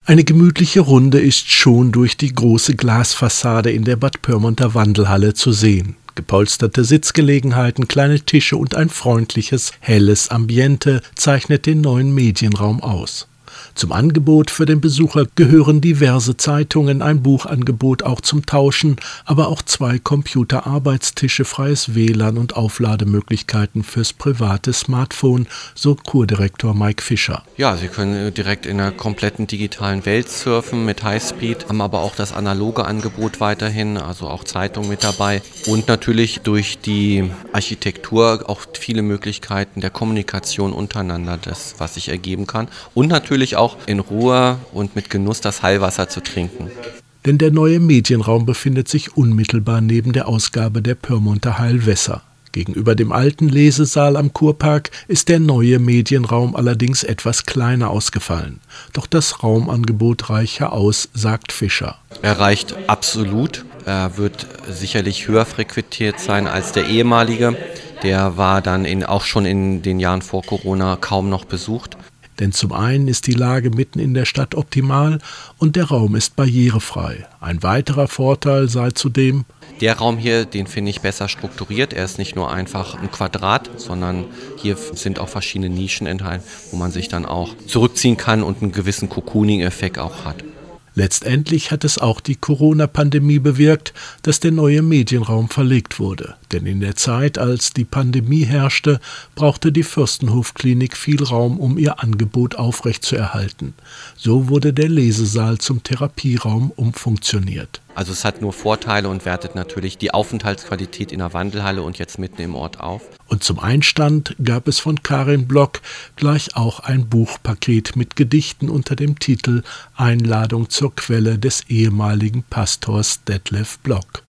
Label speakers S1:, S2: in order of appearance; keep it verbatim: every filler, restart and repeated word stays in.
S1: Eine gemütliche Runde ist schon durch die große Glasfassade in der Bad Pyrmonter Wandelhalle zu sehen. Gepolsterte Sitzgelegenheiten, kleine Tische und ein freundliches, helles Ambiente zeichnet den neuen Medienraum aus. Zum Angebot für den Besucher gehören diverse Zeitungen, ein Buchangebot auch zum Tauschen, aber auch zwei Computerarbeitstische, freies W L A N und Auflademöglichkeiten fürs private Smartphone, so Kurdirektor Mike Fischer.
S2: Ja, Sie können direkt in der kompletten digitalen Welt surfen mit Highspeed, haben aber auch das analoge Angebot weiterhin, also auch Zeitung mit dabei und natürlich durch die Architektur auch viele Möglichkeiten der Kommunikation untereinander, das was sich ergeben kann und natürlich auch in Ruhe und mit Genuss das Heilwasser zu trinken.
S1: Denn der neue Medienraum befindet sich unmittelbar neben der Ausgabe der Pyrmonter Heilwässer. Gegenüber dem alten Lesesaal am Kurpark ist der neue Medienraum allerdings etwas kleiner ausgefallen. Doch das Raumangebot reiche aus, sagt Fischer.
S2: Er reicht absolut. Er wird sicherlich höher frequentiert sein als der ehemalige. Der war dann in, auch schon in den Jahren vor Corona kaum noch besucht.
S1: Denn zum einen ist die Lage mitten in der Stadt optimal und der Raum ist barrierefrei. Ein weiterer Vorteil sei zudem:
S2: Der Raum hier, den finde ich besser strukturiert. Er ist nicht nur einfach ein Quadrat, sondern hier sind auch verschiedene Nischen enthalten, wo man sich dann auch zurückziehen kann und einen gewissen Cocooning-Effekt auch hat.
S1: Letztendlich hat es auch die Corona-Pandemie bewirkt, dass der neue Medienraum verlegt wurde. Denn in der Zeit, als die Pandemie herrschte, brauchte die Fürstenhof-Klinik viel Raum, um ihr Angebot aufrechtzuerhalten. So wurde der Lesesaal zum Therapieraum umfunktioniert.
S2: Also es hat nur Vorteile und wertet natürlich die Aufenthaltsqualität in der Wandelhalle und jetzt mitten im Ort auf.
S1: Und zum Einstand gab es von Karin Block gleich auch ein Buchpaket mit Gedichten unter dem Titel »Einladung zur Quelle« des ehemaligen Pastors Detlef Block.